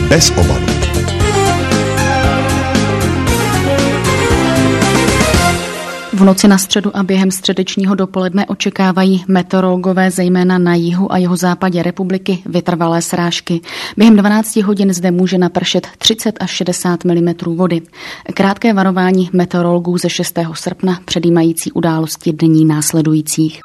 Bez obalu. V noci na středu a během středečního dopoledne očekávají meteorologové zejména na jihu a jihozápadě republiky vytrvalé srážky. Během 12 hodin zde může napršet 30 až 60 mm vody. Krátké varování meteorologů ze 6. srpna předjímající události dní následujících.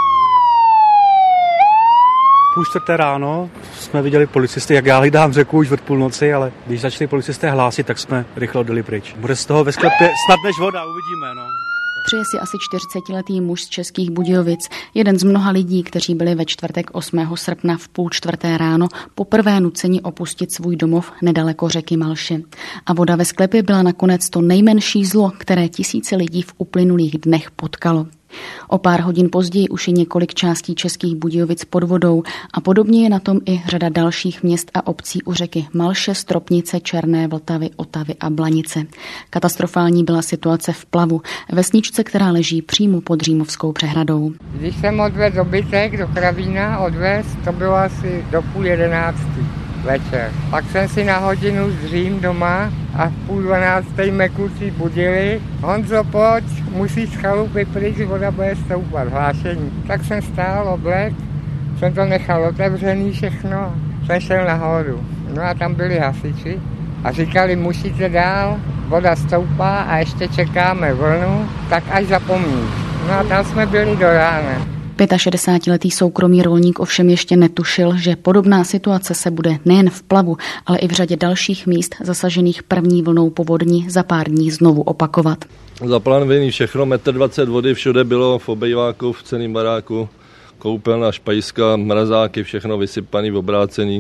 Půl čtvrté ráno jsme viděli policisty, jak já hlídám řeku už od půlnoci, ale když začali policisté hlásit, tak jsme rychle odjeli pryč. Bude z toho ve sklepě snad než voda, uvidíme. No. Přeje si asi 40letý muž z Českých Budějovic, jeden z mnoha lidí, kteří byli ve čtvrtek 8. srpna v půl čtvrté ráno poprvé nuceni opustit svůj domov nedaleko řeky Malše. A voda ve sklepě byla nakonec to nejmenší zlo, které tisíce lidí v uplynulých dnech potkalo. O pár hodin později už je několik částí Českých Budějovic pod vodou a podobně je na tom i řada dalších měst a obcí u řeky Malše, Stropnice, Černé, Vltavy, Otavy a Blanice. Katastrofální byla situace v Plavu, vesničce, která leží přímo pod Římovskou přehradou. Když jsem odvezl dobytek do Kravína, to bylo asi do 10:30 večer. Pak jsem si na hodinu zdřím doma a v 11:30 mě kluci budili. Honzo, pojď, musíš z chalupy pryč, voda bude stoupat, hlášení. Tak jsem stál, oblek, jsem to nechal otevřený všechno, jsem šel nahoru. No a tam byli hasiči a říkali, musíte dál, voda stoupá a ještě čekáme vlnu, tak až zapomníš. No a tam jsme byli do rána. 65letý soukromý rolník ovšem ještě netušil, že podobná situace se bude nejen v Plavu, ale i v řadě dalších míst zasažených první vlnou povodní za pár dní znovu opakovat. Zaplavený všechno, 1,20 m vody, všude bylo v obejváku, v celém baráku, koupelna, špajska, mrazáky, všechno vysypaný, obrácený.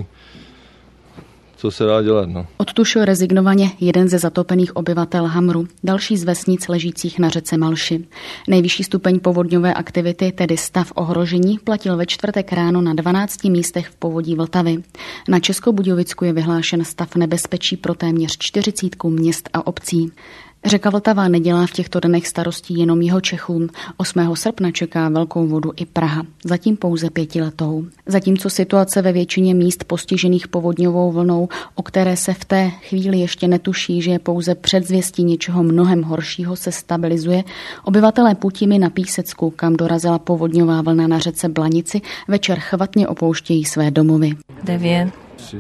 Co se dá dělat, no? Odtušil rezignovaně jeden ze zatopených obyvatel Hamru, další z vesnic ležících na řece Malši. Nejvyšší stupeň povodňové aktivity, tedy stav ohrožení, platil ve čtvrtek ráno na 12 místech v povodí Vltavy. Na Českobudějovicku je vyhlášen stav nebezpečí pro téměř 40 měst a obcí. Řeka Vltava nedělá v těchto dnech starostí jenom Jihočechům. 8. srpna čeká velkou vodu i Praha, zatím pouze 5letou. Zatímco situace ve většině míst postižených povodňovou vlnou, o které se v té chvíli ještě netuší, že je pouze předzvěstí něčeho mnohem horšího, se stabilizuje, obyvatelé Putimy na Písecku, kam dorazila povodňová vlna na řece Blanici, večer chvatně opouštějí své domovy. 9.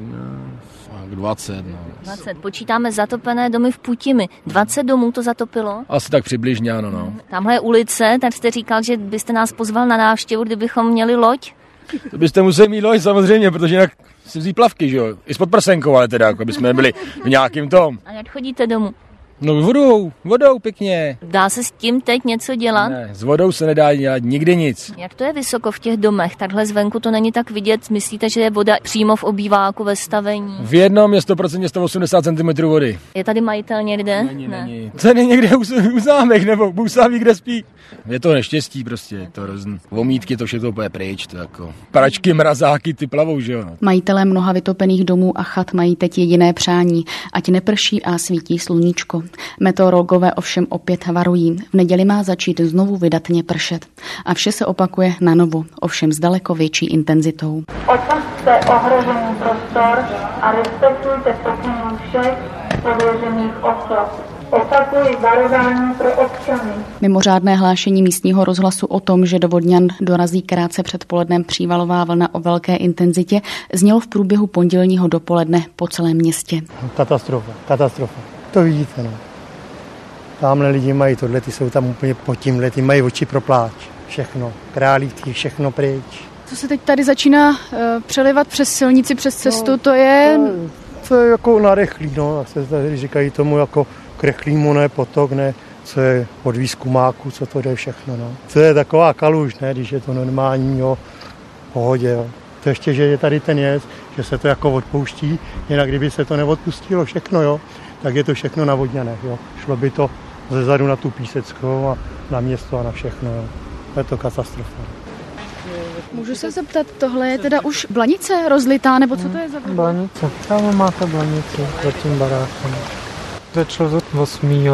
20. 20. Počítáme zatopené domy v Putimy. 20 domů to zatopilo? Asi tak přibližně, ano. No. Tamhle je ulice, tak jste říkal, že byste nás pozval na návštěvu, kdybychom měli loď? To byste museli mít loď samozřejmě, protože jinak si vzít plavky, že jo? I s podprsenkou, ale teda, jako bychom nebyli v nějakým tom. A jak chodíte domů? No vodou pěkně. Dá se s tím teď něco dělat? Ne, s vodou se nedá dělat nikdy nic. Jak to je vysoko v těch domech? Takhle zvenku to není tak vidět. Myslíte, že je voda přímo v obýváku ve stavení? V jednom je 100% 180 cm vody. Je tady majitel někde? Není. To je někde u zámek, nebo Bůh sám ví, kde spí. Je to neštěstí prostě, je to hrozný. Vomítky, to všechno úplně pryč, to jako pračky, mrazáky, ty plavou, že jo. Majitelé mnoha vytopených domů a chat mají teď jediné přání, ať neprší a svítí sluníčko. Meteorologové ovšem opět varují. V neděli má začít znovu vydatně pršet. A vše se opakuje na novo, ovšem s daleko větší intenzitou. Opusťte ohrožený prostor a respektujte pokyny všech pověřených osob. Opakuji varování pro občany. Mimořádné hlášení místního rozhlasu o tom, že do Vodňan dorazí krátce před polednem přívalová vlna o velké intenzitě, znělo v průběhu pondělního dopoledne po celém městě. Katastrofa. To vidíte, no. Tamhle lidi mají tohle, ty jsou tam úplně pod tímhle, ty mají oči pro pláč. Všechno, králíky, všechno pryč. Co se teď tady začíná přelivat přes silnici, přes cestu, no, to je jako narychlý, no, jak se tady říkají tomu jako k rychlému, ne potok, ne, co je od výzkumáku, co to jde všechno, no. To je taková kaluž, ne, když je to normální, jo, v pohodě, jo. To ještě, že je tady ten jez, že se to jako odpouští, jinak kdyby se to neodpustilo všechno, jo, tak je to všechno na Vodňanech, jo. Šlo by to zezadu na tu Píseckou a na město a na všechno, jo. Je to katastrofa. Můžu se zeptat, tohle je teda už Blanice rozlitá, nebo co to je za Blanice, tam máte Blanici za tím barákem. Začalo od 8.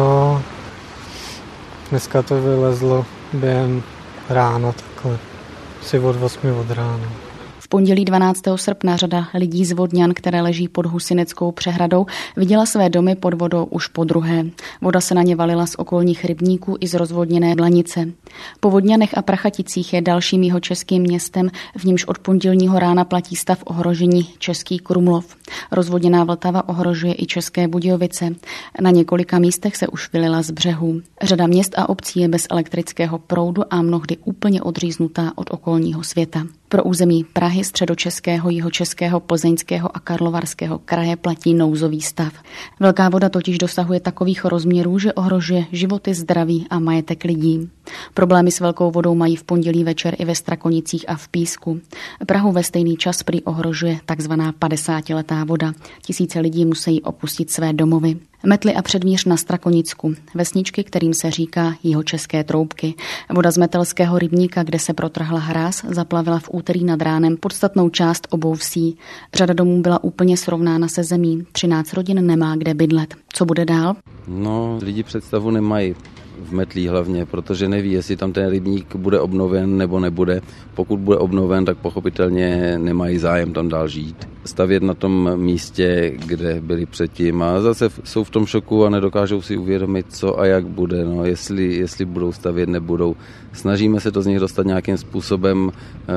Dneska to vylezlo během rána takhle, si od 8 od rána. V pondělí 12. srpna řada lidí z Vodňan, které leží pod Husineckou přehradou, viděla své domy pod vodou už podruhé. Voda se na ně valila z okolních rybníků i z rozvodněné Blanice. Po Vodňanech a Prachaticích je dalším jihočeským městem, v němž od pondělního rána platí stav ohrožení Český Krumlov. Rozvodněná Vltava ohrožuje i České Budějovice. Na několika místech se už vylila z břehů. Řada měst a obcí je bez elektrického proudu a mnohdy úplně odříznutá od okolního světa. Pro území Prahy, Středočeského, Jihočeského, Plzeňského a Karlovarského kraje platí nouzový stav. Velká voda totiž dosahuje takových rozměrů, že ohrožuje životy, zdraví a majetek lidí. Problémy s velkou vodou mají v pondělí večer i ve Strakonicích a v Písku. Prahu ve stejný čas prý ohrožuje takzvaná 50letá voda. Tisíce lidí musí opustit své domovy. Metly a Předmíř na Strakonicku, vesničky, kterým se říká Jihočeské Troubky. Voda z Metelského rybníka, kde se protrhla hráz, zaplavila v úterý nad ránem podstatnou část obou vsí. Řada domů byla úplně srovnána se zemí. 13 rodin nemá kde bydlet. Co bude dál? No, lidi představu nemají. V Metlí hlavně, protože neví, jestli tam ten rybník bude obnoven nebo nebude. Pokud bude obnoven, tak pochopitelně nemají zájem tam dál žít. Stavět na tom místě, kde byli předtím, a zase jsou v tom šoku a nedokážou si uvědomit, co a jak bude, no, jestli budou stavět, nebudou. Snažíme se to z nich dostat nějakým způsobem,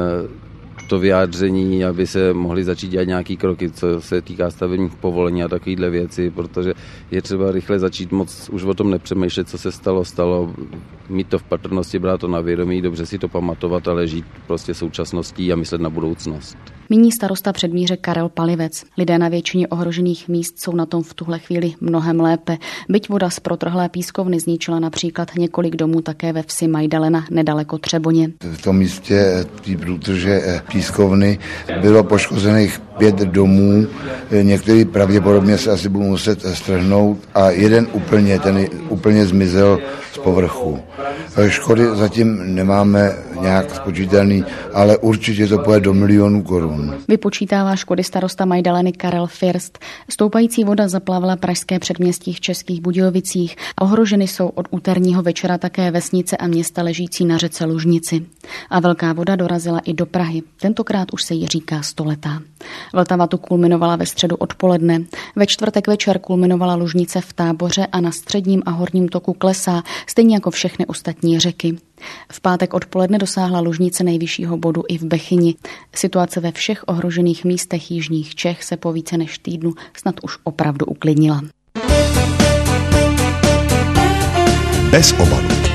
to vyjádření, aby se mohli začít dělat nějaký kroky, co se týká stavebních povolení a takovýhle věci, protože je třeba rychle začít moc už o tom nepřemýšlet, co se stalo, mít to v patrnosti, brát to na vědomí, dobře si to pamatovat, ale žít prostě současností a myslet na budoucnost. Míní starosta Předmíře Karel Palivec. Lidé na většině ohrožených míst jsou na tom v tuhle chvíli mnohem lépe. Byť voda z protrhlé pískovny zničila například několik domů také ve vsi Majdalena nedaleko Třeboně. V tom místě té průtrže pískovny bylo poškozených 5 domů, některý pravděpodobně se asi budou muset strhnout a jeden úplně zmizel z povrchu. Škody zatím nemáme nějak spočítaný, ale určitě to půjde do milionů korun. Vypočítává škody starosta Majdaleny Karel First. Stoupající voda zaplavila pražské předměstí v Českých Budějovicích. Ohroženy jsou od úterního večera také vesnice a města ležící na řece Lužnici. A velká voda dorazila i do Prahy. Tentokrát už se jí říká stoletá. Vltava tu kulminovala ve středu odpoledne. Ve čtvrtek večer kulminovala Lužnice v Táboře a na středním a horním toku klesá, stejně jako všechny ostatní řeky. V pátek odpoledne dosáhla Lužnice nejvyššího bodu i v Bechyni. Situace ve všech ohrožených místech jižních Čech se po více než týdnu snad už opravdu uklidnila. Bez obalu.